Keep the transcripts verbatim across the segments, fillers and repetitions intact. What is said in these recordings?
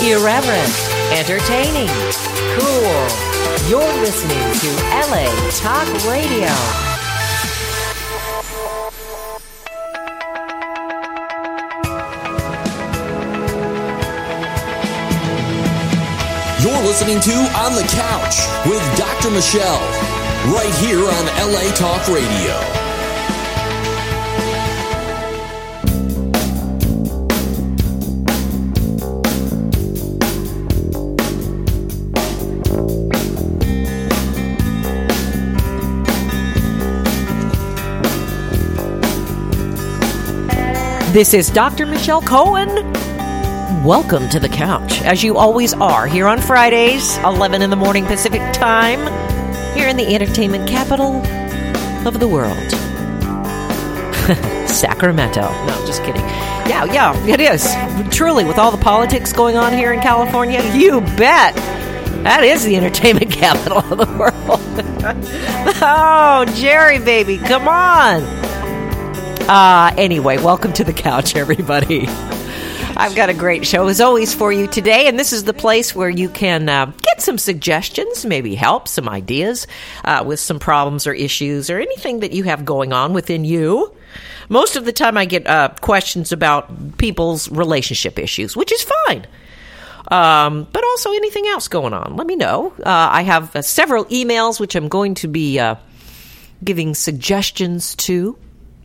Irreverent, entertaining, cool. You're listening to L A Talk Radio. You're listening to On the Couch with Doctor Michelle, right here on L A Talk Radio. This is Doctor Michelle Cohen. Welcome to the couch, as you always are, here on Fridays, eleven in the morning Pacific time, here in the entertainment capital of the world. Sacramento. No, just kidding. Yeah, yeah, it is. Truly, with all the politics going on here in California, you bet. That is the entertainment capital of the world. Oh, Jerry, baby, come on. Uh, anyway, welcome to the couch, everybody. I've got a great show, as always, for you today, and this is the place where you can uh, get some suggestions, maybe help, some ideas uh, with some problems or issues or anything that you have going on within you. Most of the time I get uh, questions about people's relationship issues, which is fine. Um, but also anything else going on, let me know. Uh, I have uh, several emails which I'm going to be uh, giving suggestions to.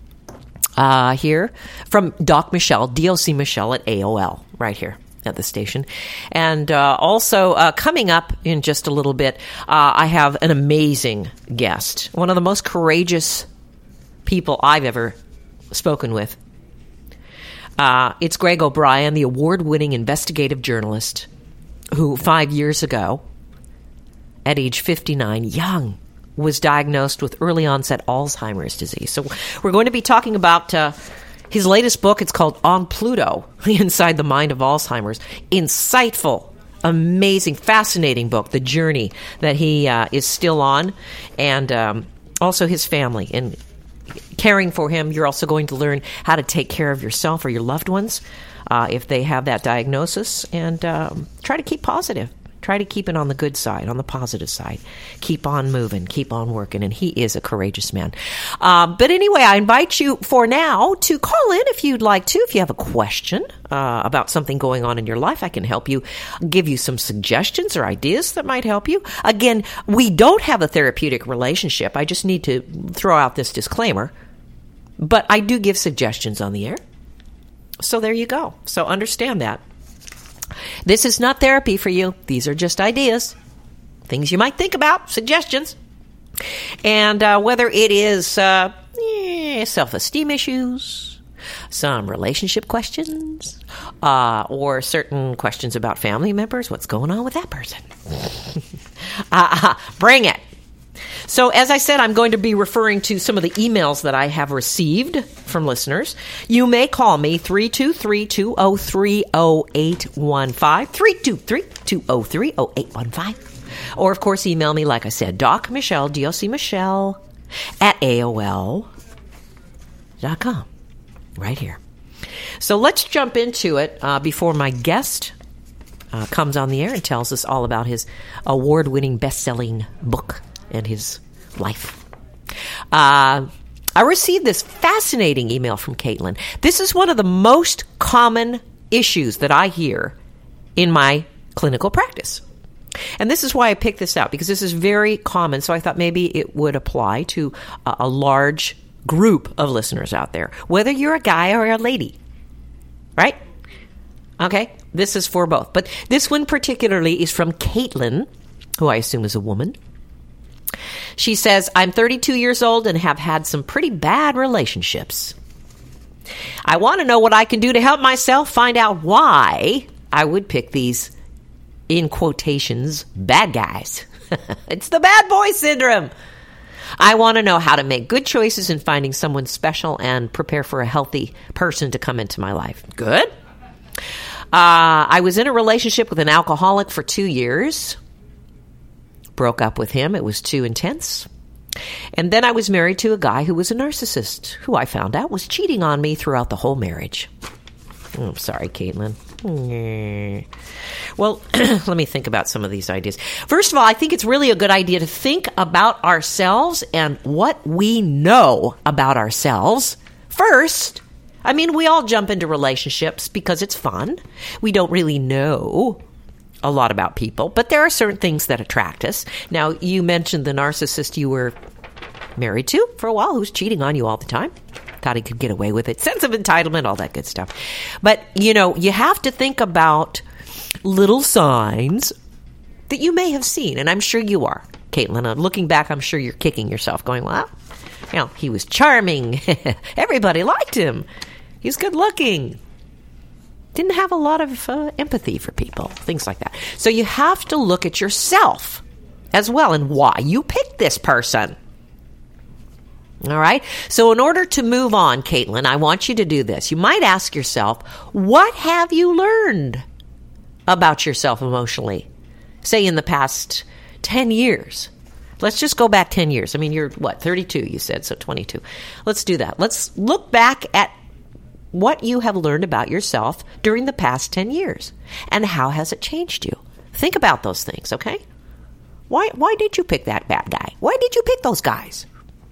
Uh, here from Doc Michelle, D O C Michelle at A O L, right here at the station. And uh, also uh, coming up in just a little bit, uh, I have an amazing guest, one of the most courageous people I've ever spoken with. Uh, it's Greg O'Brien, the award-winning investigative journalist who five years ago, at age fifty-nine, young, was diagnosed with early-onset Alzheimer's disease. So we're going to be talking about uh, his latest book. It's called On Pluto, Inside the Mind of Alzheimer's. Insightful, amazing, fascinating book, the journey that he uh, is still on, and um, also his family. And caring for him, you're also going to learn how to take care of yourself or your loved ones uh, if they have that diagnosis, and um, try to keep positive. Try to keep it on the good side, on the positive side. Keep on moving, keep on working, and he is a courageous man. Um, but anyway, I invite you for now to call in if you'd like to. If you have a question uh, about something going on in your life, I can help you, give you some suggestions or ideas that might help you. Again, we don't have a therapeutic relationship. I just need to throw out this disclaimer. But I do give suggestions on the air. So there you go. So understand that. This is not therapy for you. These are just ideas, things you might think about, suggestions. And uh, whether it is uh, eh, self-esteem issues, some relationship questions, uh, or certain questions about family members, what's going on with that person? uh, bring it. So, as I said, I'm going to be referring to some of the emails that I have received from listeners. You may call me three two three, two oh three, oh eight one five, three two three, two oh three, oh eight one five. Or, of course, email me, like I said, Doc Michelle, D O C Michelle, at A O L dot com, right here. So let's jump into it uh, before my guest uh, comes on the air and tells us all about his award-winning, best-selling book and his life. Uh, I received this fascinating email from Caitlin. This is one of the most common issues that I hear in my clinical practice. And this is why I picked this out, because this is very common. So I thought maybe it would apply to a, a large group of listeners out there, whether you're a guy or a lady, right? Okay, this is for both. But this one particularly is from Caitlin, who I assume is a woman. She says, I'm thirty-two years old and have had some pretty bad relationships. I want to know what I can do to help myself find out why I would pick these, in quotations, bad guys. It's the bad boy syndrome. I want to know how to make good choices in finding someone special and prepare for a healthy person to come into my life. Good. Uh, I was in a relationship with an alcoholic for two years. Broke up with him. It was too intense. And then I was married to a guy who was a narcissist, who I found out was cheating on me throughout the whole marriage. Oh, I'm sorry, Caitlin. Hmm. Well, let me think about some of these ideas. First of all, I think it's really a good idea to think about ourselves and what we know about ourselves first. I mean, we all jump into relationships because it's fun. We don't really know a lot about people, but there are certain things that attract us. Now, you mentioned the narcissist you were married to for a while who's cheating on you all the time. Thought he could get away with it. Sense of entitlement, all that good stuff. But, you know, you have to think about little signs that you may have seen, and I'm sure you are, Caitlin. Uh, looking back, I'm sure you're kicking yourself going, well, you know, he was charming. Everybody liked him. He's good looking. Didn't have a lot of uh, empathy for people, things like that. So you have to look at yourself as well and why you picked this person. All right? So in order to move on, Caitlin, I want you to do this. You might ask yourself, what have you learned about yourself emotionally? Say in the past ten years. Let's just go back ten years. I mean, you're, what, thirty-two, you said, so twenty-two. Let's do that. Let's look back at what you have learned about yourself during the past ten years. And how has it changed you? Think about those things, okay? Why, why did you pick that bad guy? Why did you pick those guys?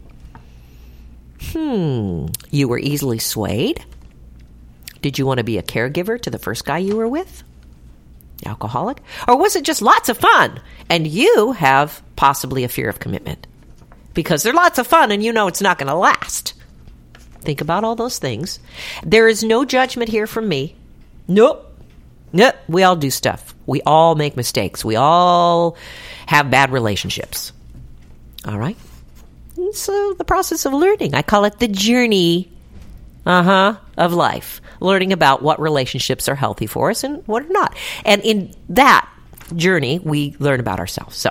Hmm, you were easily swayed? Did you want to be a caregiver to the first guy you were with? Alcoholic? Or was it just lots of fun and you have possibly a fear of commitment? Because they're lots of fun and you know it's not going to last. Think about all those things. There is no judgment here from me. Nope. Nope. We all do stuff. We all make mistakes. We all have bad relationships. All right? So the process of learning, I call it the journey uh-huh, of life. Learning about what relationships are healthy for us and what are not. And in that journey, we learn about ourselves. So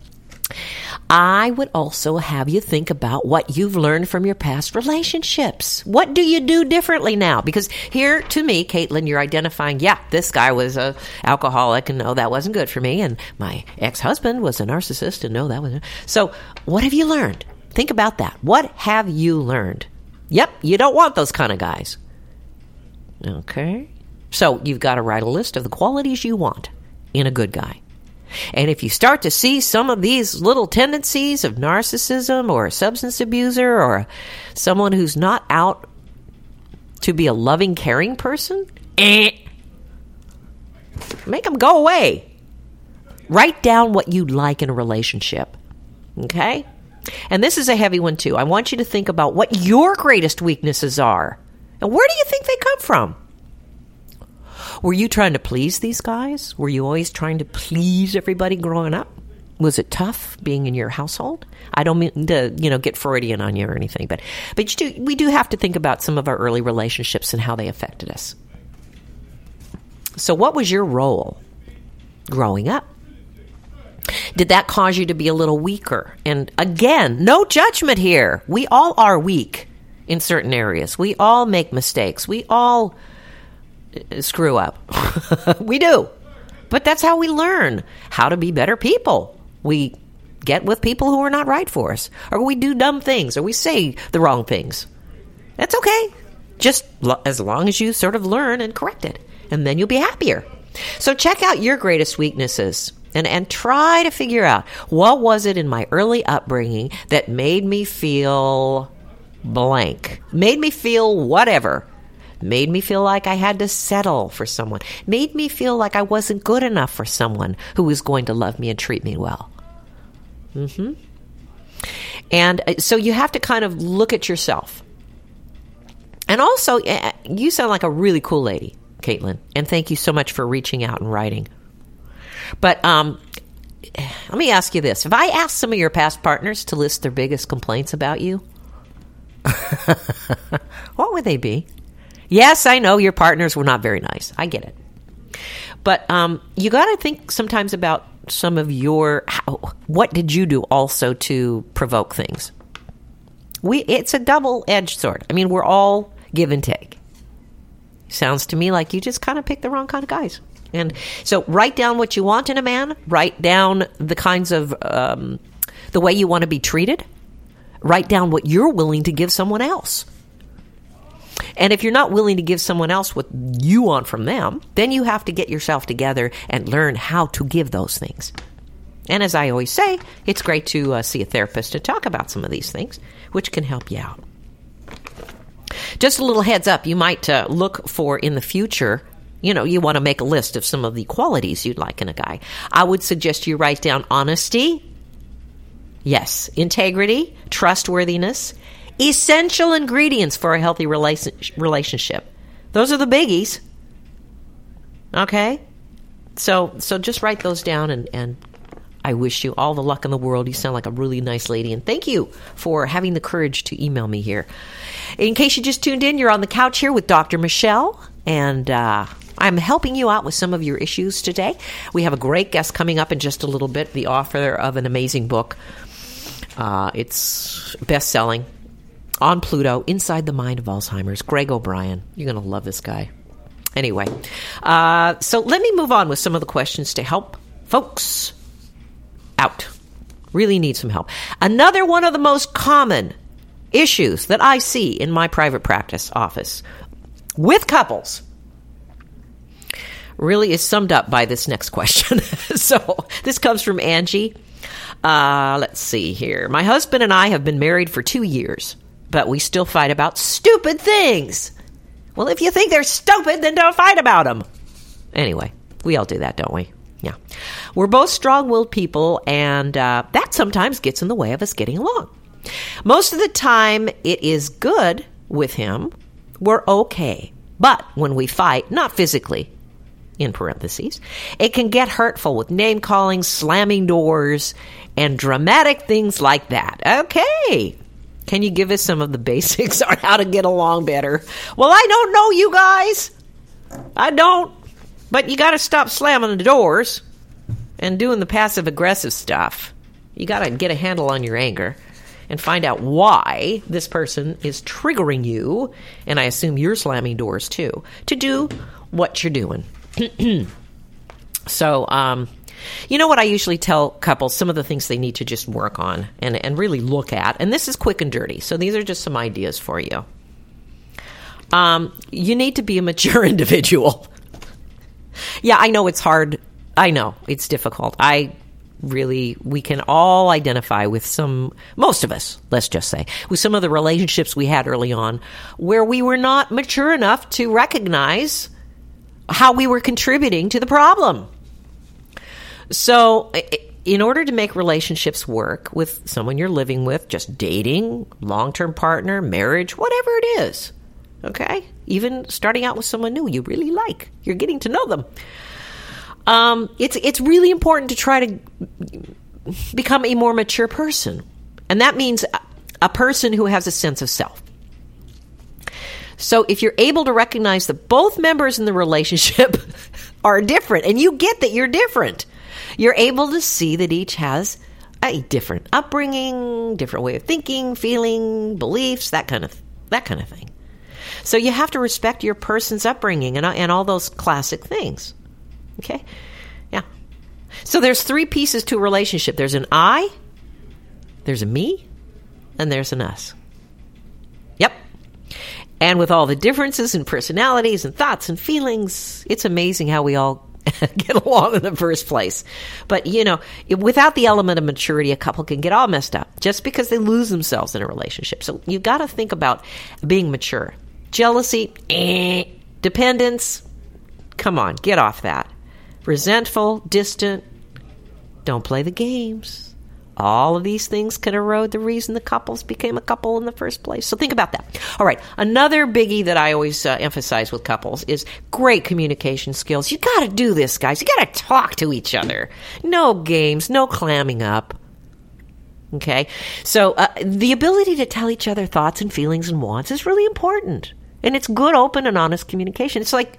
I would also have you think about what you've learned from your past relationships. What do you do differently now? Because here, to me, Caitlin, you're identifying, yeah, this guy was a alcoholic, and no, that wasn't good for me. And my ex-husband was a narcissist, and no, that wasn't. So what have you learned? Think about that. What have you learned? Yep, you don't want those kind of guys. Okay. So you've got to write a list of the qualities you want in a good guy. And if you start to see some of these little tendencies of narcissism or a substance abuser or someone who's not out to be a loving, caring person, eh, make them go away. Write down what you'd like in a relationship. Okay? And this is a heavy one, too. I want you to think about what your greatest weaknesses are. And where do you think they come from? Were you trying to please these guys? Were you always trying to please everybody growing up? Was it tough being in your household? I don't mean to, you know, get Freudian on you or anything, but but you do, we do have to think about some of our early relationships and how they affected us. So what was your role growing up? Did that cause you to be a little weaker? And again, no judgment here. We all are weak in certain areas. We all make mistakes. We all screw up. We do. But that's how we learn how to be better people. We get with people who are not right for us. Or we do dumb things. Or we say the wrong things. That's okay. Just lo- as long as you sort of learn and correct it. And then you'll be happier. So check out your greatest weaknesses. And, and try to figure out, what was it in my early upbringing that made me feel blank? Made me feel whatever. Made me feel like I had to settle for someone. Made me feel like I wasn't good enough for someone who was going to love me and treat me well. Mm-hmm. And so you have to kind of look at yourself. And also, you sound like a really cool lady, Caitlin. And thank you so much for reaching out and writing. But um, let me ask you this. If I asked some of your past partners to list their biggest complaints about you, what would they be? Yes, I know your partners were not very nice. I get it. But um, you got to think sometimes about some of your, how, what did you do also to provoke things? We It's a double-edged sword. I mean, we're all give and take. Sounds to me like you just kind of picked the wrong kind of guys. And so write down what you want in a man. Write down the kinds of, um, the way you want to be treated. Write down what you're willing to give someone else. And if you're not willing to give someone else what you want from them, then you have to get yourself together and learn how to give those things. And as I always say, it's great to uh, see a therapist to talk about some of these things, which can help you out. Just a little heads up, you might uh, look for in the future, you know, you want to make a list of some of the qualities you'd like in a guy. I would suggest you write down honesty, yes, integrity, trustworthiness, essential ingredients for a healthy rela- relationship. Those are the biggies. Okay? So so just write those down, and, and I wish you all the luck in the world. You sound like a really nice lady, and thank you for having the courage to email me here. In case you just tuned in, you're on the couch here with Doctor Michelle, and uh, I'm helping you out with some of your issues today. We have a great guest coming up in just a little bit, the author of an amazing book. Uh, it's best-selling, On Pluto, Inside the Mind of Alzheimer's, Greg O'Brien. You're going to love this guy. Anyway, uh, so let me move on with some of the questions to help folks out. Really need some help. Another one of the most common issues that I see in my private practice office with couples really is summed up by this next question. So this comes from Angie. Uh, let's see here. My husband and I have been married for two years, but we still fight about stupid things. Well, if you think they're stupid, then don't fight about them. Anyway, we all do that, don't we? Yeah. We're both strong-willed people, and uh, that sometimes gets in the way of us getting along. Most of the time, it is good with him. We're okay. But when we fight, not physically, in parentheses, it can get hurtful with name-calling, slamming doors, and dramatic things like that. Okay. Can you give us some of the basics on how to get along better? Well, I don't know, you guys. I don't. But you got to stop slamming the doors and doing the passive-aggressive stuff. You got to get a handle on your anger and find out why this person is triggering you, and I assume you're slamming doors too, to do what you're doing. So, um, you know what I usually tell couples? Some of the things they need to just work on and, and really look at. And this is quick and dirty. So these are just some ideas for you. Um, you need to be a mature individual. Yeah, I know it's hard. I know it's difficult. I really, we can all identify with some, most of us, let's just say, with some of the relationships we had early on where we were not mature enough to recognize how we were contributing to the problem. So in order to make relationships work with someone you're living with, just dating, long-term partner, marriage, whatever it is, okay? Even starting out with someone new you really like. You're getting to know them. Um, it's it's really important to try to become a more mature person. And that means a person who has a sense of self. So if you're able to recognize that both members in the relationship are different, and you get that you're different, you're able to see that each has a different upbringing, different way of thinking, feeling, beliefs, that kind of that kind of thing. So you have to respect your person's upbringing and, and all those classic things. Okay? Yeah. So there's three pieces to a relationship. There's an I, there's a me, and there's an us. Yep. And with all the differences in personalities and thoughts and feelings, it's amazing how we all get along in the first place. But, you know, without the element of maturity, a couple can get all messed up just because they lose themselves in a relationship. So you got to think about being mature. Jealousy, eh. Dependence, come on, get off that. Resentful, distant, don't play the games. All of these things can erode the reason the couples became a couple in the first place. So think about that. All right. Another biggie that I always uh, emphasize with couples is great communication skills. You got to do this, guys. You got to talk to each other. No games, no clamming up. Okay. So uh, the ability to tell each other thoughts and feelings and wants is really important. And it's good, open, and honest communication. It's like,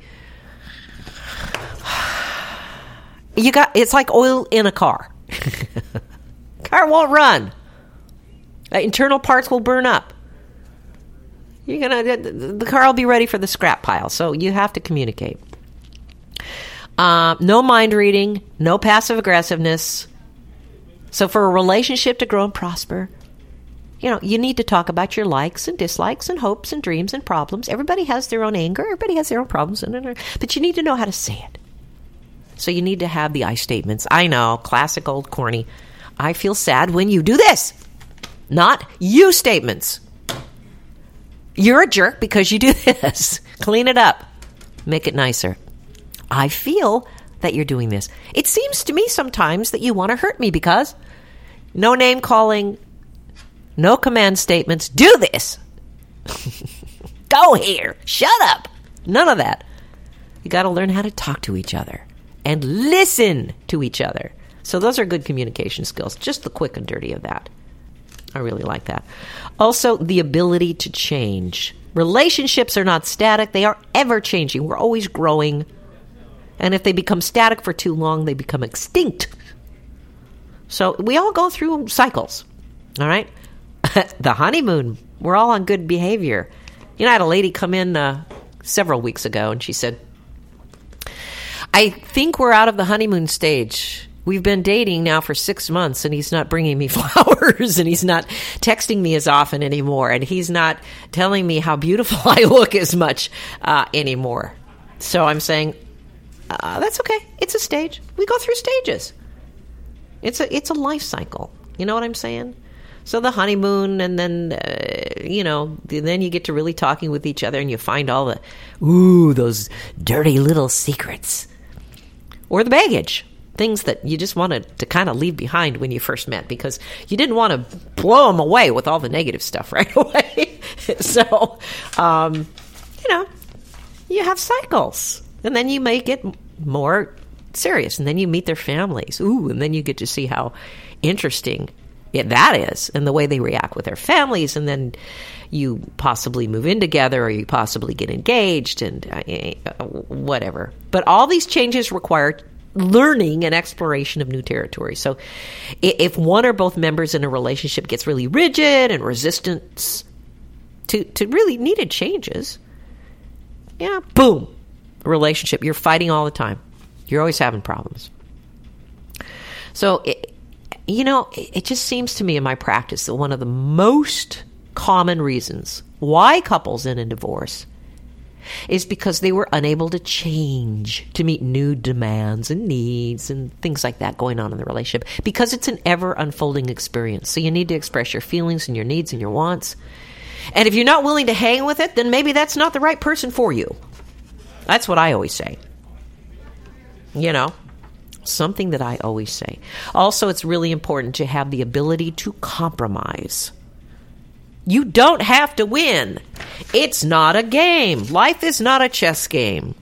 you got, it's like oil in a car. Car won't run. Uh, internal parts will burn up. You're gonna, the car will be ready for the scrap pile. So you have to communicate. Uh, no mind reading, no passive aggressiveness. So for a relationship to grow and prosper, You know, you need to talk about your likes and dislikes and hopes and dreams and problems. Everybody has their own anger. Everybody has their own problems. But you need to know how to say it. So you need to have the I statements. I know, classic old corny. I feel sad when you do this. Not you statements. You're a jerk because you do this. Clean it up. Make it nicer. I feel that you're doing this. It seems to me sometimes that you want to hurt me because no name calling, no command statements. Do this. Go here. Shut up. None of that. You got to learn how to talk to each other and listen to each other. So those are good communication skills. Just the quick and dirty of that. I really like that. Also, the ability to change. Relationships are not static. They are ever changing. We're always growing. And if they become static for too long, they become extinct. So we all go through cycles. All right? The honeymoon. We're all on good behavior. You know, I had a lady come in uh, several weeks ago, and she said, I think we're out of the honeymoon stage. We've been dating now for six months, and he's not bringing me flowers, and he's not texting me as often anymore, and he's not telling me how beautiful I look as much uh, anymore. So I'm saying, uh, that's okay. It's a stage. We go through stages. It's a it's a life cycle. You know what I'm saying? So the honeymoon, and then, uh, you know, then you get to really talking with each other, and you find all the, ooh, those dirty little secrets. Or the baggage. Things that you just wanted to kind of leave behind when you first met because you didn't want to blow them away with all the negative stuff right away. So, um, you know, you have cycles. And then you may get more serious. And then you meet their families. Ooh, and then you get to see how interesting it, that is and the way they react with their families. And then you possibly move in together or you possibly get engaged and uh, whatever. But all these changes require learning and exploration of new territory. So if one or both members in a relationship gets really rigid and resistant to, to really needed changes, yeah, boom, relationship. You're fighting all the time. You're always having problems. So, it, you know, it, it just seems to me in my practice that one of the most common reasons why couples end in divorce is because they were unable to change to meet new demands and needs and things like that going on in the relationship because it's an ever unfolding experience. So you need to express your feelings and your needs and your wants. And if you're not willing to hang with it, then maybe that's not the right person for you. That's what I always say. You know, something that I always say. Also, it's really important to have the ability to compromise. You don't have to win. It's not a game. Life is not a chess game.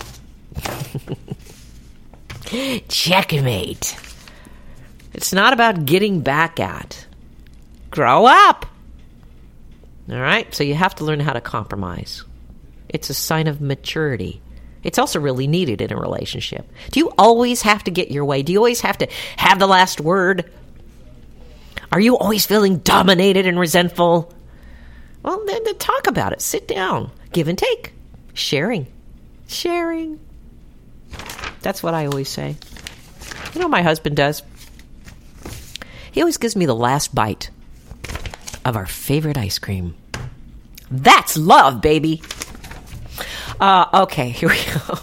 Checkmate. It's not about getting back at. Grow up. All right? So you have to learn how to compromise. It's a sign of maturity. It's also really needed in a relationship. Do you always have to get your way? Do you always have to have the last word? Are you always feeling dominated and resentful? Well, then, then talk about it. Sit down. Give and take. Sharing. Sharing. That's what I always say. You know what my husband does? He always gives me the last bite of our favorite ice cream. That's love, baby. Uh, okay, here we go.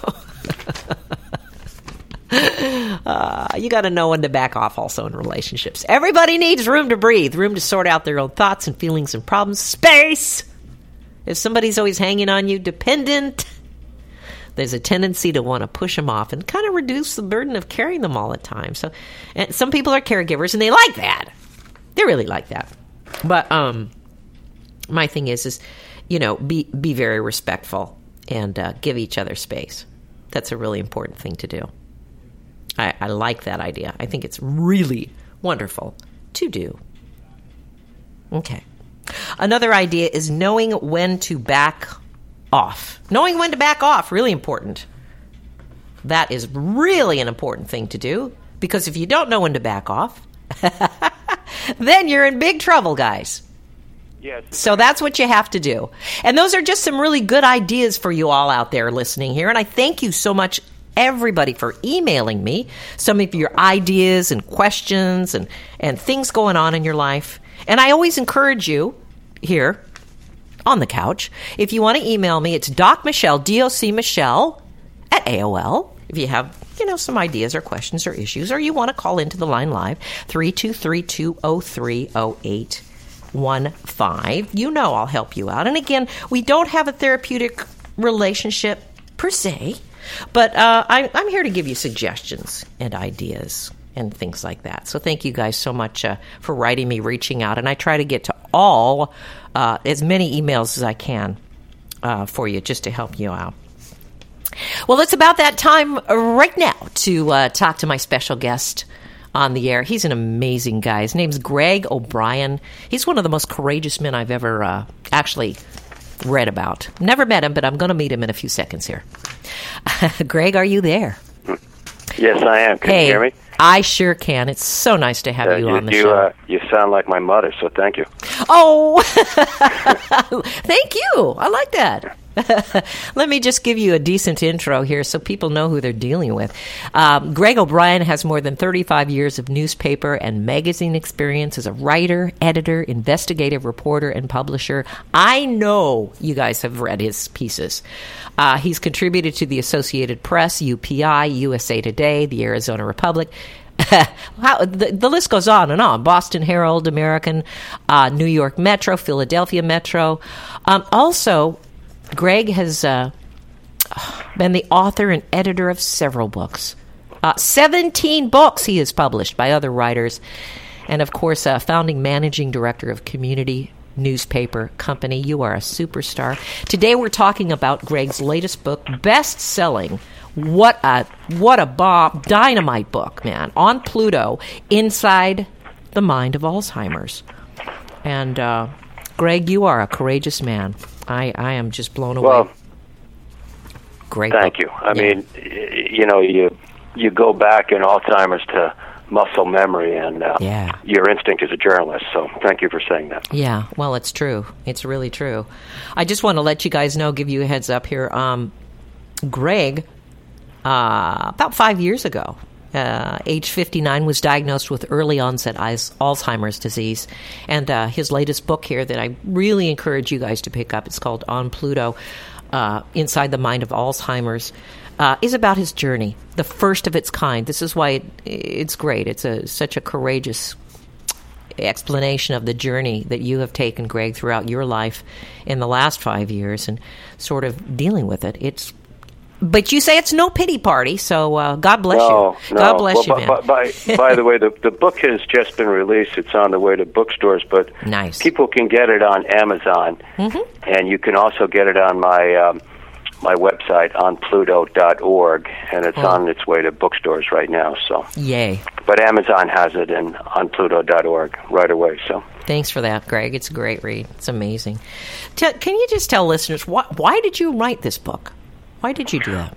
Uh, you got to know when to back off also in relationships. Everybody needs room to breathe, room to sort out their own thoughts and feelings and problems. Space! If somebody's always hanging on you, dependent, there's a tendency to want to push them off and kind of reduce the burden of carrying them all the time. So, and some people are caregivers and they like that. They really like that. But um, my thing is, is you know, be be very respectful and uh, give each other space. That's a really important thing to do. I, I like that idea. I think it's really wonderful to do. Okay. Another idea is knowing when to back off. Knowing when to back off, really important. That is really an important thing to do, because if you don't know when to back off, then you're in big trouble, guys. Yes. So that's what you have to do. And those are just some really good ideas for you all out there listening here. And I thank you so much, everybody, for emailing me some of your ideas and questions and, and things going on in your life. And I always encourage you here on the couch. If you want to email me, it's Doc Michelle, D O C Michelle, at A O L. If you have, you know, some ideas or questions or issues, or you want to call into the line live, three two three, two oh three, oh eight one five. You know I'll help you out. And again, we don't have a therapeutic relationship per se, but uh, I, I'm here to give you suggestions and ideas and things like that. So thank you guys so much uh, for writing me, reaching out. And I try to get to all, uh, as many emails as I can uh, for you, just to help you out. Well, it's about that time right now to uh, talk to my special guest on the air. He's an amazing guy. His name's Greg O'Brien. He's one of the most courageous men I've ever uh, actually read about. Never met him, but I'm going to meet him in a few seconds here. Greg, are you there? Yes, I am. Can hey, you hear me? I sure can. It's so nice to have uh, you, you on the you, show. Uh, you sound like my mother, so thank you. Oh, thank you. I like that. Let me just give you a decent intro here so people know who they're dealing with. Um, Greg O'Brien has more than thirty-five years of newspaper and magazine experience as a writer, editor, investigative reporter, and publisher. I know you guys have read his pieces. Uh, he's contributed to the Associated Press, U P I, U S A Today, the Arizona Republic. How, the, the list goes on and on. Boston Herald, American, uh, New York Metro, Philadelphia Metro. Um, also, Greg has uh, been the author and editor of several books. Uh, seventeen books he has published by other writers. And, of course, uh, founding managing director of Community Newspaper Company. You are a superstar. Today we're talking about Greg's latest book, best-selling. What a what a bomb, dynamite book, man. On Pluto, Inside the Mind of Alzheimer's. And, uh, Greg, you are a courageous man. I, I am just blown away. Well, great. Thank book. you. I yeah. mean, you know, you you go back in Alzheimer's to muscle memory and uh, yeah. your instinct as a journalist. So thank you for saying that. Yeah, well, it's true. It's really true. I just want to let you guys know, give you a heads up here. Um, Greg, uh, about five years ago, Uh, age fifty-nine, was diagnosed with early onset Alzheimer's disease. And uh, his latest book here that I really encourage you guys to pick up, it's called On Pluto, uh, Inside the Mind of Alzheimer's, uh, is about his journey, the first of its kind. This is why it, it's great. It's a, such a courageous explanation of the journey that you have taken, Greg, throughout your life in the last five years and sort of dealing with it. It's But you say it's no pity party, so uh, God bless no, you. No. God bless well, you, by, man. By, by the way, the, the book has just been released. It's on the way to bookstores, but nice. People can get it on Amazon, mm-hmm. and you can also get it on my um, my website, on pluto dot org, and it's oh. on its way to bookstores right now. So, yay. But Amazon has it in on pluto dot org right away, so... Thanks for that, Greg. It's a great read. It's amazing. T- can you just tell listeners, why, why did you write this book? Why did you do that?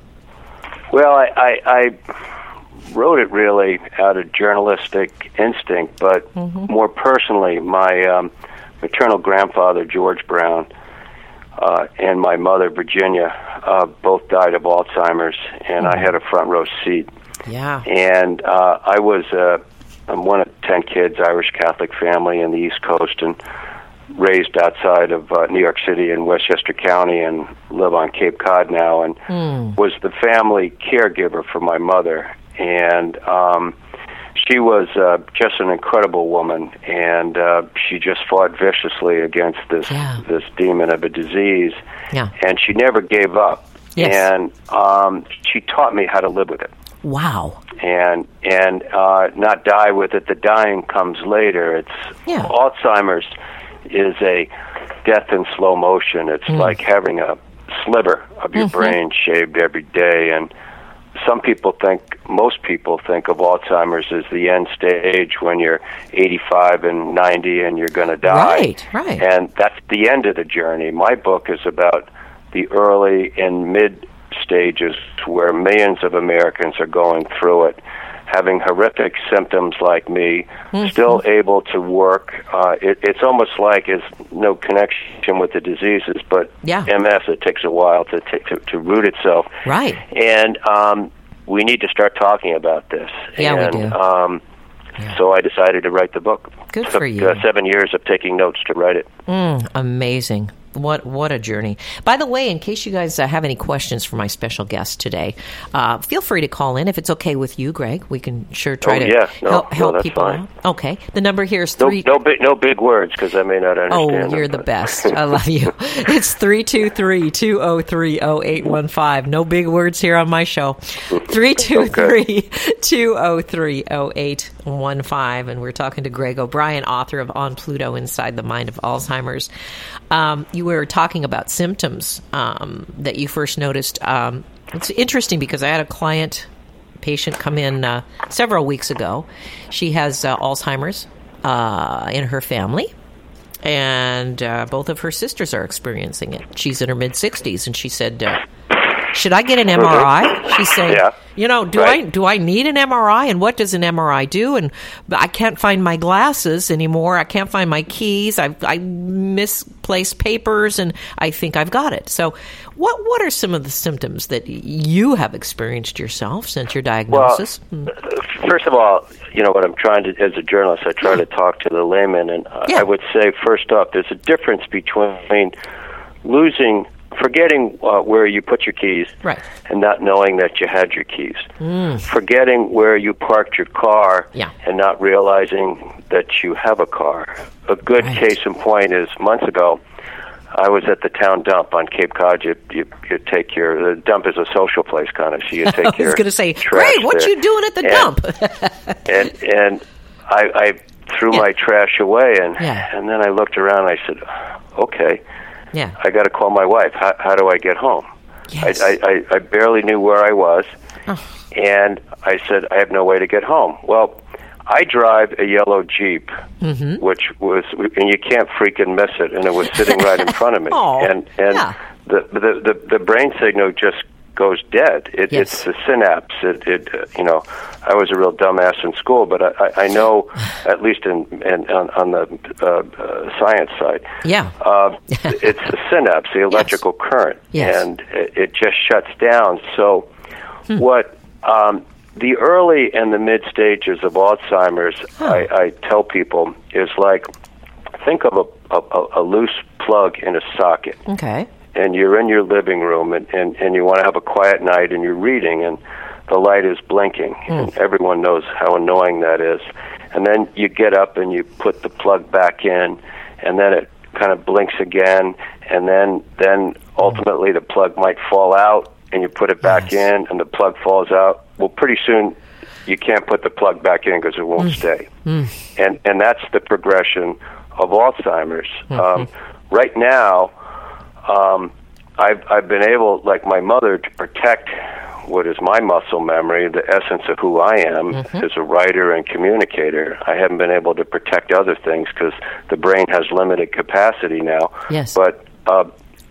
Well, I, I, I wrote it really out of journalistic instinct, but mm-hmm. more personally, my um, maternal grandfather, George Brown, uh, and my mother, Virginia, uh, both died of Alzheimer's, and mm-hmm. I had a front row seat. Yeah. And uh, I was uh, I'm one of ten kids, Irish Catholic family in the East Coast, and raised outside of uh, New York City in Westchester County and live on Cape Cod now, and mm. was the family caregiver for my mother. And um, she was uh, just an incredible woman, and uh, she just fought viciously against this yeah. this demon of a disease. Yeah. And she never gave up. Yes. And um, she taught me how to live with it. Wow. And and uh, not die with it. The dying comes later. It's yeah. Alzheimer's is a death in slow motion. It's mm. like having a sliver of your mm-hmm. brain shaved every day. And some people think, most people think of Alzheimer's as the end stage when you're eighty-five and ninety and you're going to die. Right, right. And that's the end of the journey. My book is about the early and mid stages where millions of Americans are going through it, having horrific symptoms like me, mm-hmm. still able to work. Uh, it, it's almost like it's no connection with the diseases, but yeah. M S, it takes a while to, t- to to root itself. Right. And um, we need to start talking about this. Yeah, and, we do. Um, yeah. So I decided to write the book. Good took, for you. Uh, seven years of taking notes to write it. Mm, amazing. What what a journey. By the way, in case you guys uh, have any questions for my special guest today, uh, feel free to call in if it's okay with you, Greg. We can sure try oh, to yeah. no, help, help no, that's people fine. out. Okay. The number here is No, three. no, big, no big words because I may not understand Oh, you're them, the best. I love you. It's three two three, two oh three, oh eight one five. No big words here on my show. three two three, two oh three, oh eight one five. And we're talking to Greg O'Brien, author of On Pluto, Inside the Mind of Alzheimer's. Um, you were talking about symptoms um, that you first noticed. Um, it's interesting because I had a client, patient come in uh, several weeks ago. She has uh, Alzheimer's uh, in her family, and uh, both of her sisters are experiencing it. She's in her mid-sixties, and she said, uh, should I get an M R I? She's saying, Yeah. you know, do Right. I do I need an M R I, and what does an M R I do? And I can't find my glasses anymore. I can't find my keys. I I misplaced papers, and I think I've got it. So, what what are some of the symptoms that you have experienced yourself since your diagnosis? Well, first of all, you know what I'm trying to, as a journalist, I try to talk to the layman, and Yeah. I would say, first off, there's a difference between losing, forgetting uh, where you put your keys, Right. and not knowing that you had your keys, Mm. forgetting where you parked your car, Yeah. and not realizing that you have a car. A good Right. case in point is months ago, I was at the town dump on Cape Cod. You, you, you take your, the dump is a social place, kind of, so you take I was your going to say, trash Greg, what there. you doing at the And- dump? and and I, I threw Yeah. my trash away, and Yeah. and then I looked around and I said, okay, Yeah. I got to call my wife. How, how do I get home? Yes. I, I, I barely knew where I was, Oh. and I said, I have no way to get home. Well, I drive a yellow Jeep, Mm-hmm. which was, and you can't freaking miss it, and it was sitting right in front of me. Oh, and and yeah. the, the the the brain signal just goes dead. It, Yes. It's the synapse. It, it uh, you know, I was a real dumbass in school, but I, I, I know, at least in, in on, on the uh, uh, science side, Yeah. uh, it's the synapse, the electrical current, Yes. and it, it just shuts down. So, Hmm. what um, the early and the mid stages of Alzheimer's, Huh. I, I tell people, is like, think of a, a, a loose plug in a socket, Okay. and you're in your living room, and, and, and you want to have a quiet night, and you're reading, and the light is blinking, and everyone knows how annoying that is. And then you get up and you put the plug back in, and then it kind of blinks again, and then then ultimately the plug might fall out, and you put it back Yes. in, and the plug falls out. Well, pretty soon you can't put the plug back in because it won't stay. And and that's the progression of Alzheimer's. Um, right now, um, I've I've been able, like my mother, to protect what is my muscle memory, the essence of who I am as a writer and communicator. I haven't been able to protect other things because the brain has limited capacity now. Yes. But uh,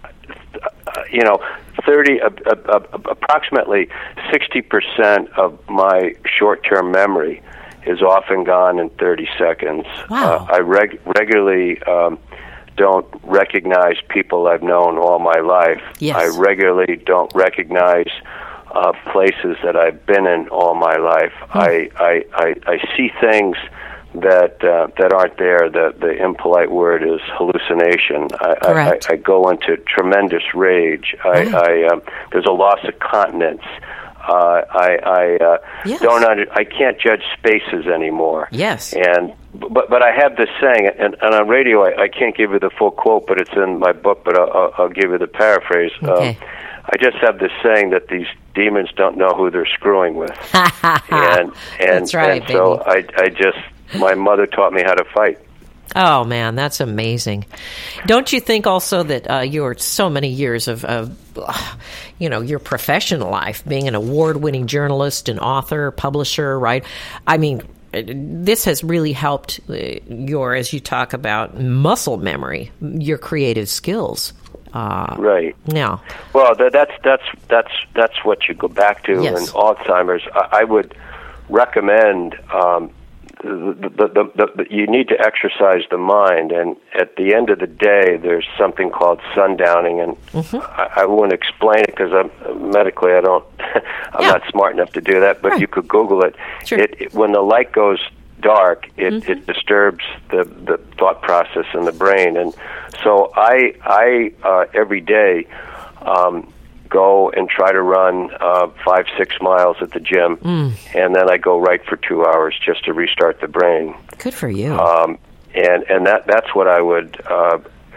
you know, thirty, uh, uh, uh, approximately sixty percent of my short-term memory is often gone in thirty seconds. Wow. Uh, I reg- regularly um, don't recognize people I've known all my life. Yes. I regularly don't recognize uh, places that I've been in all my life. I, I, I, I see things that uh, that aren't there. The the impolite word is hallucination. I, Correct. I, I go into tremendous rage. I, Right. I um, there's a loss of continence. Uh, I I uh, Yes. don't under, I can't judge spaces anymore. Yes. And but but I have this saying, and, and on radio I, I can't give you the full quote, but it's in my book. But I'll, I'll, I'll give you the paraphrase. Okay. Um, I just have this saying that these demons don't know who they're screwing with, and and, That's right, and so baby. I I just my mother taught me how to fight. Oh, man, that's amazing. Don't you think also that uh, your so many years of, of, you know, your professional life, being an award-winning journalist, an author, publisher, right? I mean, this has really helped uh, your, as you talk about, muscle memory, your creative skills. Uh, Right. Now, Well, that, that's that's that's that's what you go back to Yes. in Alzheimer's. I, I would recommend um, the, the, the, the, the, you need to exercise the mind, and at the end of the day, there's something called sundowning, and Mm-hmm. I, I won't explain it because I'm medically I don't I'm Yeah. not smart enough to do that. But Right. you could Google it. Sure. It, it when the light goes dark, it, Mm-hmm. it disturbs the, the thought process in the brain. And so I, I uh, every day, um, go and try to run uh, five, six miles at the gym, mm. and then I go right for two hours just to restart the brain. Good for you. Um, and and that that's what I would, uh,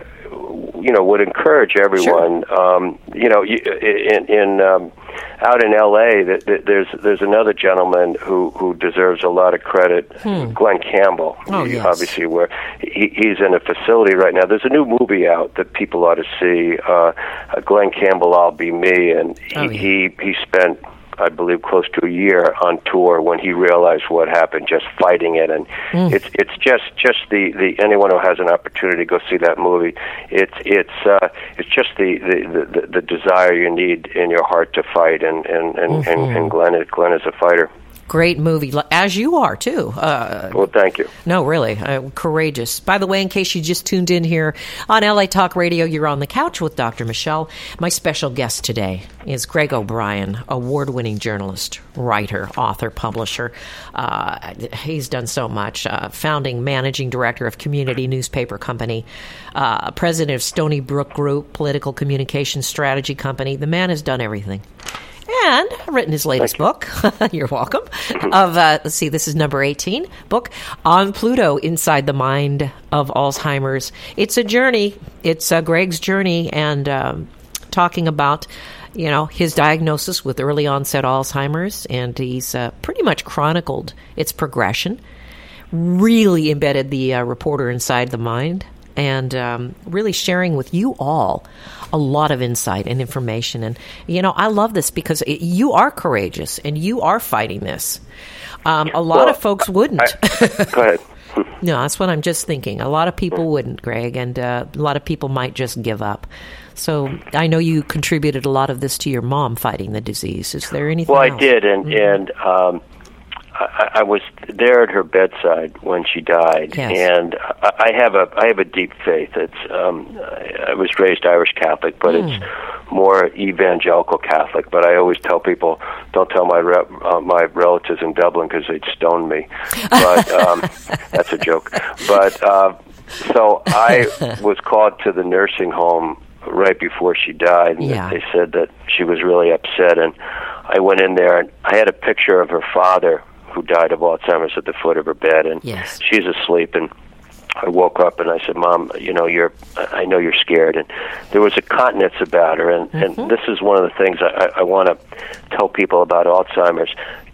you know, would encourage everyone. Sure. Um, you know, in in um, out in L A, that, that there's there's another gentleman who, who deserves a lot of credit, hmm. Glenn Campbell. Oh, yes. Obviously, where he, he's in a facility right now. There's a new movie out that people ought to see. Uh, Glenn Campbell, I'll Be Me, and he, oh, yeah. he he spent, I believe, close to a year on tour when he realized what happened, just fighting it. And mm. it's it's just just the, the anyone who has an opportunity to go see that movie, it's it's uh, it's just the, the, the, the desire you need in your heart to fight. And and, and, mm-hmm. and, and Glenn is Glenn is a fighter. Great movie, as you are, too. Uh, well, thank you. No, really. Uh, courageous. By the way, in case you just tuned in here on L A Talk Radio, you're on the couch with Doctor Michelle. My special guest today is Greg O'Brien, award-winning journalist, writer, author, publisher. Uh, he's done so much. Uh, founding managing director of Community Newspaper Company, uh, president of Stony Brook Group, political communications strategy company. The man has done everything. And written his latest book, you're welcome, of, uh, let's see, this is number eighteen, book, On Pluto, Inside the Mind of Alzheimer's. It's a journey. It's uh, Greg's journey, and um, talking about, you know, his diagnosis with early onset Alzheimer's, and he's uh, pretty much chronicled its progression, really embedded the uh, reporter inside the mind, and um, really sharing with you all a lot of insight and information. And, you know, I love this because it, you are courageous and you are fighting this. Um, a lot well, of folks wouldn't. I, go ahead. No, that's what I'm just thinking. A lot of people wouldn't, Greg, and uh, a lot of people might just give up. So I know you contributed a lot of this to your mom fighting the disease. Is there anything Well, else? I did, and, Mm-hmm. and um, I, I was there at her bedside when she died, Yes. and I, I have a I have a deep faith. It's um, I was raised Irish Catholic, but mm. it's more evangelical Catholic. But I always tell people, don't tell my re- uh, my relatives in Dublin because they'd stone me. But um, that's a joke. But uh, so I was called to the nursing home right before she died, and yeah. they said that she was really upset. And I went in there, and I had a picture of her father, who died of Alzheimer's, at the foot of her bed, and yes. she's asleep. And I woke up and I said, "Mom, you know, you're. I know you're scared." And there was a continence about her, and, mm-hmm. and this is one of the things I, I want to tell people about Alzheimer's.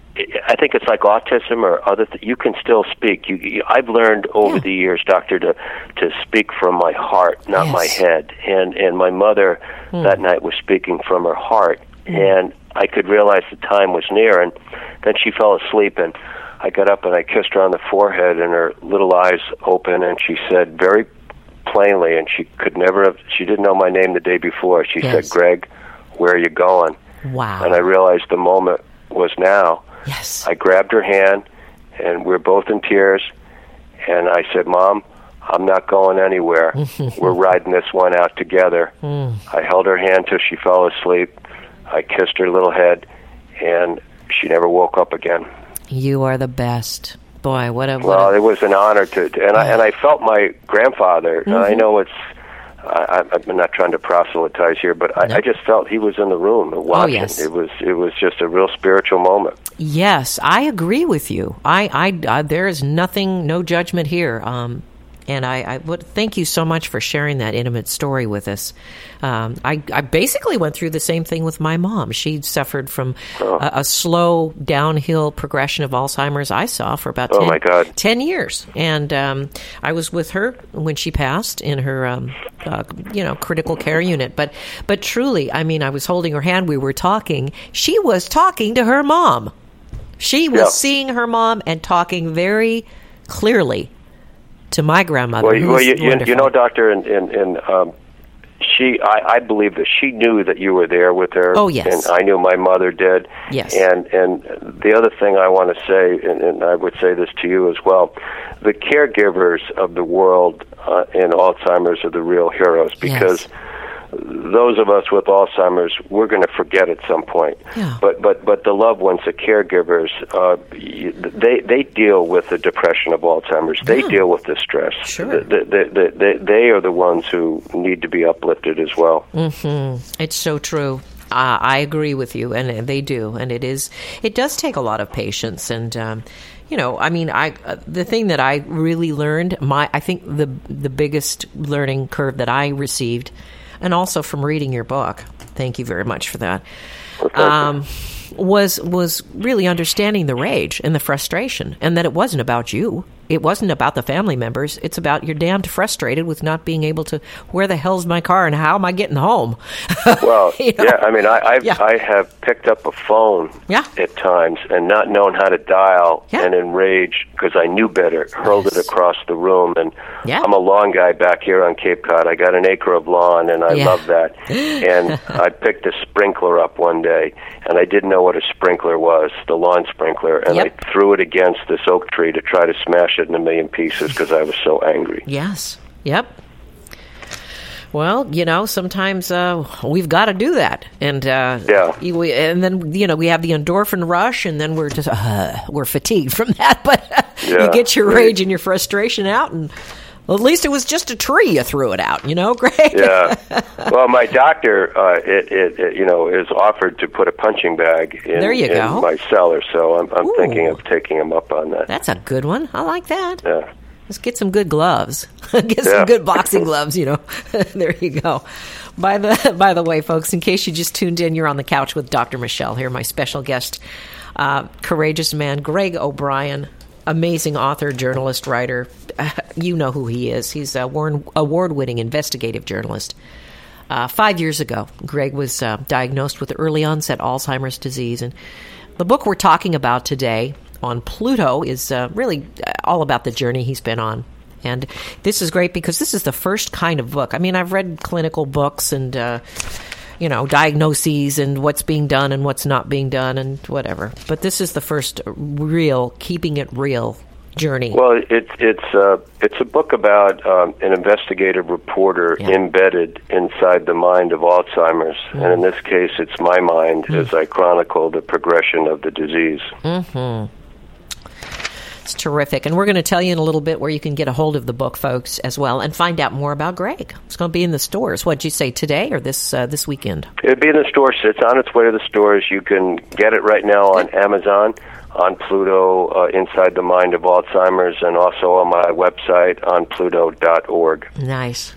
I think it's like autism or other. Th- you can still speak. You, you, I've learned over yeah. the years, doctor, to to speak from my heart, not yes. my head. And and my mother mm. that night was speaking from her heart, mm. and I could realize the time was near. And then she fell asleep, and I got up and I kissed her on the forehead, and her little eyes opened, and she said very plainly, and she could never have. She didn't know my name the day before. She yes. said, "Greg, where are you going?" Wow. And I realized the moment was now. Yes. I grabbed her hand, and we were both in tears, and I said, "Mom, I'm not going anywhere. We're riding this one out together." Mm. I held her hand till she fell asleep. I kissed her little head, and she never woke up again. You are the best. Boy, what a... What well, a... it was an honor to... to and, I, and I felt my grandfather, mm-hmm. I know it's... I, I'm not trying to proselytize here, but I, no. I just felt he was in the room watching. Oh, yes. It was it was just a real spiritual moment. Yes, I agree with you. I, I, I there is nothing, no judgment here. Um, and I, I would thank you so much for sharing that intimate story with us. Um, I, I basically went through the same thing with my mom. She suffered from oh. a, a slow downhill progression of Alzheimer's I saw for about oh ten, my God. ten years. And um, I was with her when she passed in her, um, uh, you know, critical care unit. But, but truly, I mean, I was holding her hand. We were talking. She was talking to her mom. She was yeah. seeing her mom and talking very clearly to my grandmother. Well, well you, you, you know, Doctor, and, and, and um, she, I, I believe that she knew that you were there with her. Oh, yes. And I knew my mother did. Yes. And and the other thing I want to say, and, and I would say this to you as well, the caregivers of the world uh, in Alzheimer's are the real heroes, because yes. those of us with Alzheimer's, we're going to forget at some point. Yeah. But but but the loved ones, the caregivers, uh, they they deal with the depression of Alzheimer's. They Yeah. deal with the stress. Sure. The, the, the, the, they are the ones who need to be uplifted as well. Mm-hmm. It's so true. Uh, I agree with you, and they do, and it is. It does take a lot of patience, and um, you know, I mean, I uh, the thing that I really learned, my I think the the biggest learning curve that I received, and also from reading your book. Thank you very much for that. Well, thank Um, you. was was really understanding the rage and the frustration, and that it wasn't about you. It wasn't about the family members. It's about you're damned frustrated with not being able to, where the hell's my car and how am I getting home? Well, You know? yeah, I mean, I I've, Yeah. I have picked up a phone Yeah. at times and not known how to dial, Yeah. and in rage, because I knew better, hurled Yes. it across the room. And Yeah. I'm a lawn guy back here on Cape Cod. I got an acre of lawn, and I Yeah. love that. And I picked a sprinkler up one day, and I didn't know what a sprinkler was, the lawn sprinkler, and Yep. I threw it against this oak tree to try to smash it in a million pieces because I was so angry. Yes. Yep. Well, you know, sometimes uh, we've got to do that, and uh, Yeah. you- we, and then you know we have the endorphin rush, and then we're just uh, we're fatigued from that. But you Yeah, get your right. rage and your frustration out, and well, at least it was just a tree you threw it out. You know, Greg. Yeah. Well, my doctor, uh, it, it, it, you know, is offered to put a punching bag in, There you in go. my cellar, so I'm, I'm Ooh. thinking of taking him up on that. That's a good one. I like that. Yeah. Let's get some good gloves. Get Yeah. some good boxing gloves, you know. There you go. By the by the way, folks, in case you just tuned in, you're on the couch with Doctor Michelle here, my special guest, uh, courageous man, Greg O'Brien, amazing author, journalist, writer. Uh, you know who he is. He's a Warren- award-winning investigative journalist. Uh, five years ago, Greg was uh, diagnosed with early onset Alzheimer's disease, and the book we're talking about today on Pluto is uh, really all about the journey he's been on. And this is great because this is the first kind of book. I mean, I've read clinical books and, uh, you know, diagnoses and what's being done and what's not being done and whatever. But this is the first real, keeping it real journey. Well, it's it's uh, it's a book about um, an investigative reporter Yeah. embedded inside the mind of Alzheimer's, Mm. and in this case, it's my mind as I chronicle the progression of the disease. Mm-hmm. It's terrific. And we're going to tell you in a little bit where you can get a hold of the book, folks, as well, and find out more about Greg. It's going to be in the stores. What'd you say, today or this uh, this weekend? It'll be in the stores. It's on its way to the stores. You can get it right now on Amazon, on Pluto, uh, Inside the Mind of Alzheimer's, and also on my website on pluto dot org. Nice.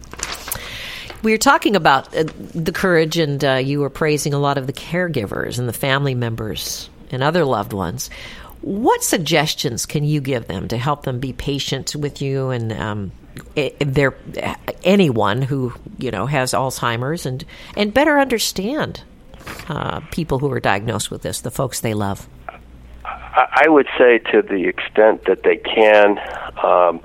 We were talking about uh, the courage, and uh, you were praising a lot of the caregivers and the family members and other loved ones. What suggestions can you give them to help them be patient with you and um, their anyone who you know has Alzheimer's and and better understand uh, people who are diagnosed with this, the folks they love? I would say, to the extent that they can, um,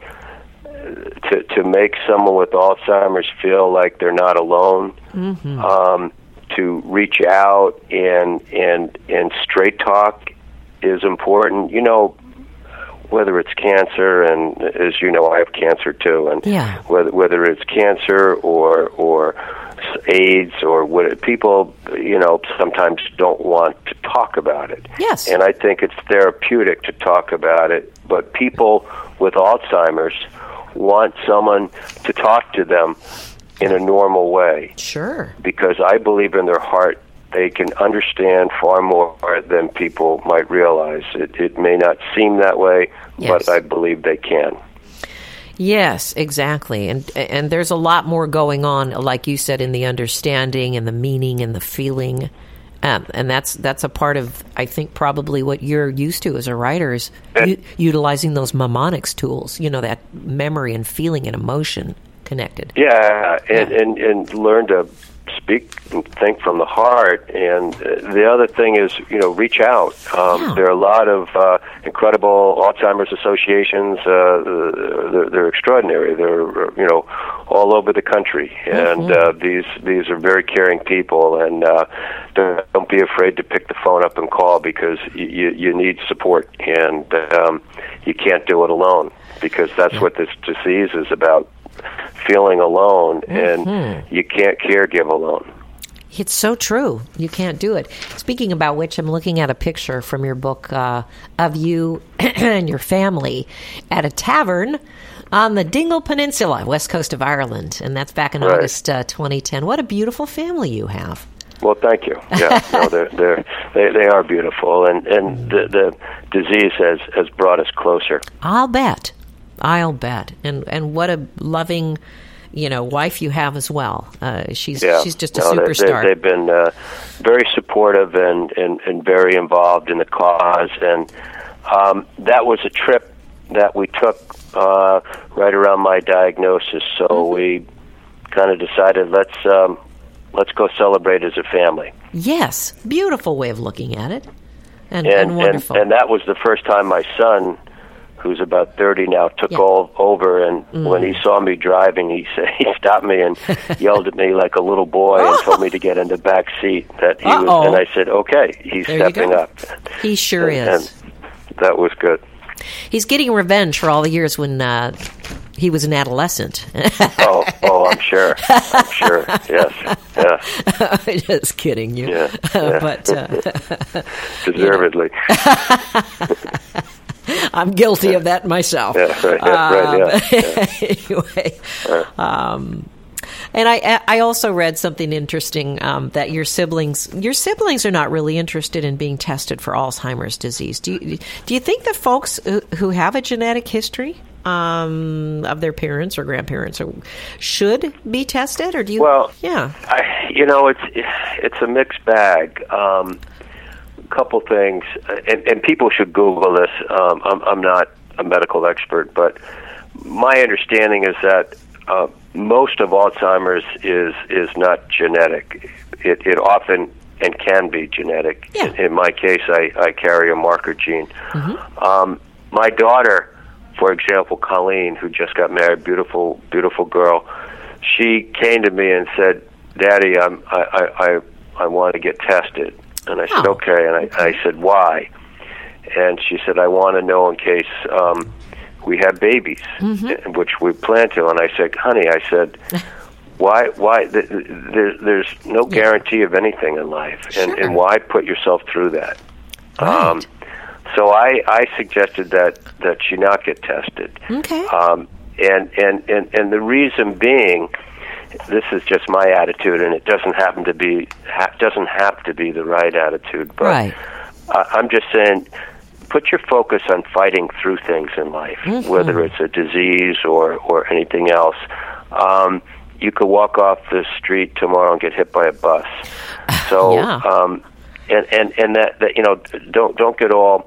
to to make someone with Alzheimer's feel like they're not alone. Mm-hmm. Um, to reach out and and and straight talk is important. You know, whether it's cancer, and as you know, I have cancer too, and Yeah. whether whether it's cancer or or AIDS or what, people, you know, sometimes don't want to talk about it. Yes. And I think it's therapeutic to talk about it, but people with Alzheimer's want someone to talk to them in a normal way, Sure. because I believe in their heart they can understand far more than people might realize. It, it may not seem that way, Yes. but I believe they can. Yes, exactly. And and there's a lot more going on, like you said, in the understanding and the meaning and the feeling. Um, and that's that's a part of, I think, probably what you're used to as a writer is u- utilizing those mnemonics tools, you know, that memory and feeling and emotion connected. Yeah, and, Yeah. and, and learn to speak and think from the heart. And uh, the other thing is, you know, reach out. Um, Yeah. There are a lot of uh, incredible Alzheimer's associations. Uh, they're, they're extraordinary. They're, you know, all over the country. And Mm-hmm. uh, these these are very caring people. And uh, don't be afraid to pick the phone up and call, because you, you need support. And um, you can't do it alone, because that's what this disease is about. feeling alone, Mm-hmm. and you can't caregive alone. It's so true. You can't do it. Speaking about which, I'm looking at a picture from your book uh, of you and your family at a tavern on the Dingle Peninsula, west coast of Ireland, and that's back in Right. August uh, twenty ten. What a beautiful family you have. Well, thank you. Yeah, no, they're, they're, they they are beautiful, and and the, the disease has has brought us closer. I'll bet. I'll bet. And and what a loving, you know, wife you have as well. Uh, she's Yeah, she's just a no, they- superstar. They, they've been uh, very supportive and, and and very involved in the cause, and um, that was a trip that we took uh, right around my diagnosis. So Mm-hmm. we kind of decided let's um, let's go celebrate as a family. Yes, beautiful way of looking at it, and, and, And and, wonderful. and that was the first time my son, who's about thirty now, took Yeah. all over, and Mm. when he saw me driving, he said he stopped me and yelled at me like a little boy and told me to get in the back seat. That he Uh-oh. was, and I said, "Okay, he's There you stepping go. up." He sure and, is. And that was good. He's getting revenge for all the years when uh, he was an adolescent. Oh, oh, I'm sure. I'm sure. Yes, yeah, Just kidding you. Yeah, yeah. But uh, deservedly. I'm guilty of that myself. Yeah, right, yeah, right, yeah, Um, anyway, um, and I I also read something interesting um, that your siblings your siblings are not really interested in being tested for Alzheimer's disease. Do you do you think that folks who, who have a genetic history um, of their parents or grandparents or, should be tested, or do you? Well, yeah, I, you know, it's it's a mixed bag. Um, couple things, and, and people should Google this. Um, I'm, I'm not a medical expert, but my understanding is that uh, most of Alzheimer's is is not genetic. It, it often and can be genetic. Yeah. In, in my case, I, I carry a marker gene. Mm-hmm. Um, my daughter, for example, Colleen, who just got married, beautiful, beautiful girl, she came to me and said, "Daddy, I'm, I, I, I, I want to get tested." And I said, Oh. okay. And I, I said, why? And she said, I want to know in case um, we have babies, mm-hmm. which we plan to. And I said, honey, I said, why? Why? Th- th- there, there's no guarantee of anything in life. And, Sure. and why put yourself through that? Right. Um, so I, I suggested that, that she not get tested. Okay. Um, and, and, and, and the reason being, this is just my attitude, and it doesn't happen to be ha- doesn't have to be the right attitude. But Right. uh, I'm just saying, put your focus on fighting through things in life, Mm-hmm. whether it's a disease or or anything else. Um, you could walk off the street tomorrow and get hit by a bus. So, Yeah. um, and and and that, that you know, don't don't get all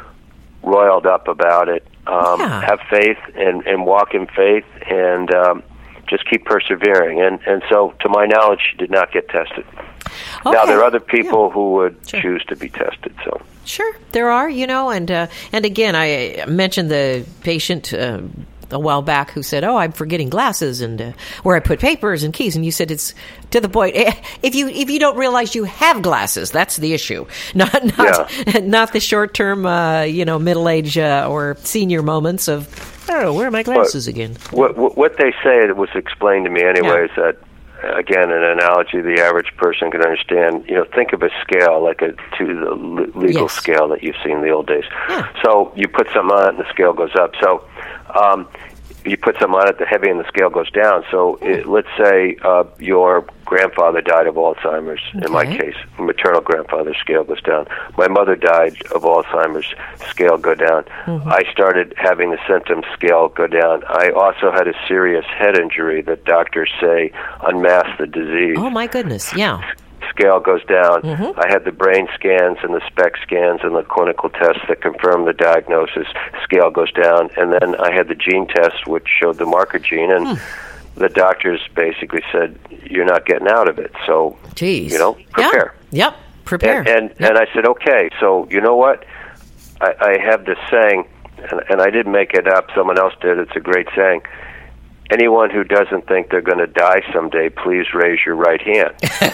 roiled up about it. Um, Yeah. Have faith and and walk in faith and. Um, Just keep persevering, and and so, to my knowledge, she did not get tested. Now Okay. there are other people Yeah. who would Sure. choose to be tested. So Sure, there are, you know, and uh, and again, I mentioned the patient uh, a while back who said, "Oh, I'm forgetting glasses and uh, where I put papers and keys," and you said it's to the point. eh, If you if you don't realize you have glasses, that's the issue, not not Yeah. not the short term, uh, you know, middle age uh, or senior moments of, oh, where are my glasses again? what what, what they say that was explained to me anyway is that, again, an analogy the average person can understand. You know, think of a scale like a to the le- legal Yes. scale that you've seen in the old days. Yeah. So you put something on it, and the scale goes up. So um, you put something on it, the heavy, and the scale goes down. So it, let's say uh, your grandfather died of Alzheimer's. In my Okay. case, maternal grandfather's scale goes down. My mother died of Alzheimer's, scale go down. Mm-hmm. I started having the symptoms, scale go down. I also had a serious head injury that doctors say unmasked the disease. Oh my goodness, yeah. Scale goes down. Mm-hmm. I had the brain scans and the SPECT scans and the clinical tests that confirmed the diagnosis. Scale goes down. And then I had the gene test, which showed the marker gene. And Hmm. the doctors basically said, you're not getting out of it. So, Jeez. you know, prepare. Yeah. Yep, prepare. And and, and I said, okay, so you know what? I, I have this saying, and, and I didn't make it up. Someone else did. It's a great saying. Anyone who doesn't think they're going to die someday, please raise your right hand.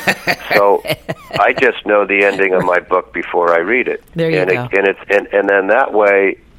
So I just know the ending of my book before I read it. There you and go. It, and it's and, and then that way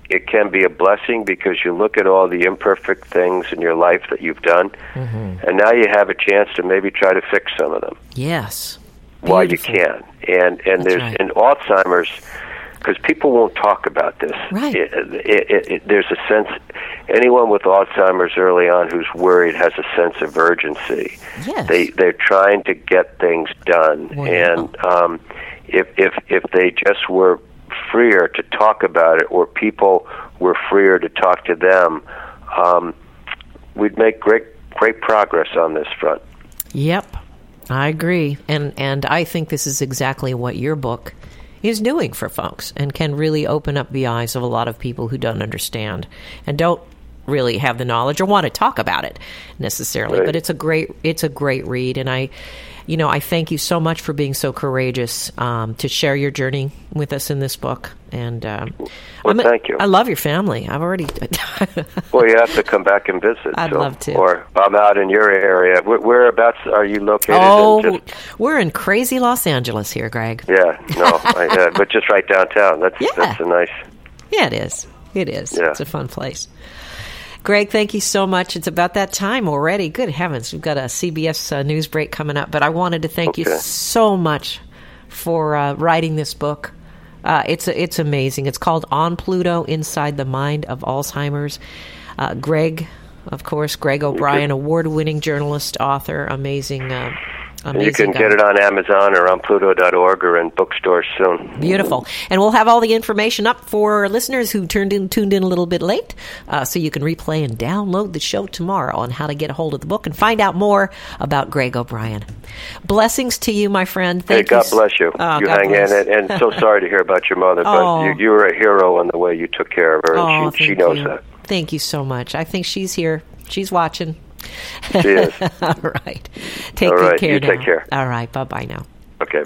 it can be a blessing because you look at all the imperfect things in your life that you've done, mm-hmm. and now you have a chance to maybe try to fix some of them. Yes. Beautiful. While you can. And and That's there's right. in Alzheimer's, because people won't talk about this. Right. It, it, it, it, there's a sense, anyone with Alzheimer's early on who's worried has a sense of urgency. Yes. They, they're trying to get things done. Wow. And um, if, if, if they just were freer to talk about it, or people were freer to talk to them, um, we'd make great, great progress on this front. Yep. I agree. And, and I think this is exactly what your book is doing for folks, and can really open up the eyes of a lot of people who don't understand and don't really have the knowledge or want to talk about it necessarily. Right. But it's a great it's a great read, and I you know I thank you so much for being so courageous um, to share your journey with us in this book. And um, well, I'm, thank you. I love your family. I've already. Well, you have to come back and visit. I'd so, love to. Or I'm out in your area. Where, whereabouts are you located? Oh, in just, we're in crazy Los Angeles here, Greg. Yeah, no, I, uh, but just right downtown. That's Yeah. that's a nice. Yeah, it is. It is. Yeah. It's a fun place. Greg, thank you so much. It's about that time already. Good heavens. We've got a C B S uh, news break coming up. But I wanted to thank Okay. you so much for uh, writing this book. Uh, it's it's amazing. It's called On Pluto, Inside the Mind of Alzheimer's. Uh, Greg, of course, Greg O'Brien, award-winning journalist, author, amazing uh And you can get it on Amazon or on Pluto dot org or in bookstores soon. Beautiful. And we'll have all the information up for listeners who turned in, tuned in a little bit late, uh, so you can replay and download the show tomorrow on how to get a hold of the book and find out more about Greg O'Brien. Blessings to you, my friend. Thank hey, God you. bless you. Oh, you God hang bless. in, and, and so sorry to hear about your mother, but Oh. you, you were a hero in the way you took care of her, Oh, and she, she thank knows you. that. Thank you so much. I think she's here. She's watching. She is. All right. Take All good right, care you now. take care. All right. Bye-bye now. Okay.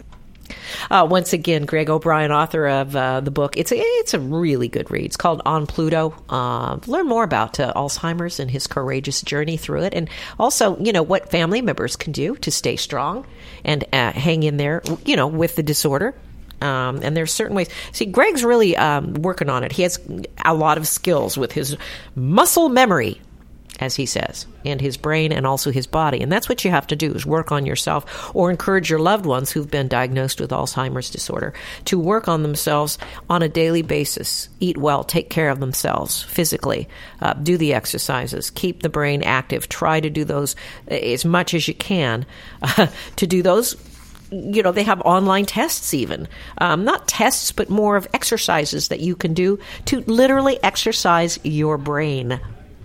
Uh, once again, Greg O'Brien, author of uh, the book. It's a, it's a really good read. It's called On Pluto. Uh, learn more about uh, Alzheimer's and his courageous journey through it. And also, you know, what family members can do to stay strong and uh, hang in there, you know, with the disorder. Um, and there's certain ways. See, Greg's really um, working on it. He has a lot of skills with his muscle memory, as he says, and his brain and also his body. And that's what you have to do, is work on yourself, or encourage your loved ones who've been diagnosed with Alzheimer's disorder to work on themselves on a daily basis. Eat well, take care of themselves physically, uh, do the exercises, keep the brain active, try to do those as much as you can, uh, to do those. You know, they have online tests even. Um, not tests, but more of exercises that you can do to literally exercise your brain.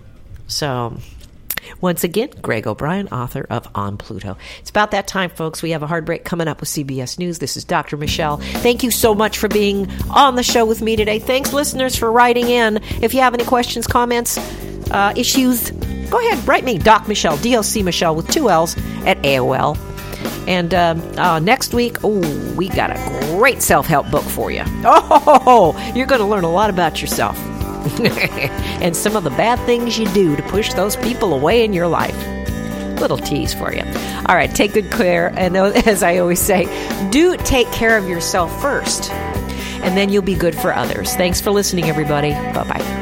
So, once again, Greg O'Brien, author of On Pluto. It's about that time, folks. We have a hard break coming up with C B S News. This is Doctor Michelle. Thank you so much for being on the show with me today. Thanks, listeners, for writing in. If you have any questions, comments, uh, issues, go ahead, write me, Doc Michelle, D O C Michelle with two L's at A O L. And um, uh, next week, oh, we got a great self-help book for you. Oh, you're going to learn a lot about yourself and some of the bad things you do to push those people away in your life. Little tease for you. All right, take good care. And as I always say, do take care of yourself first, and then you'll be good for others. Thanks for listening, everybody. Bye-bye.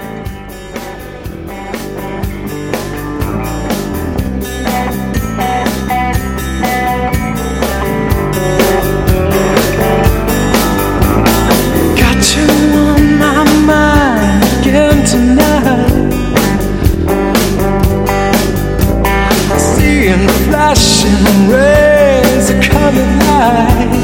Flashing rays of coming light.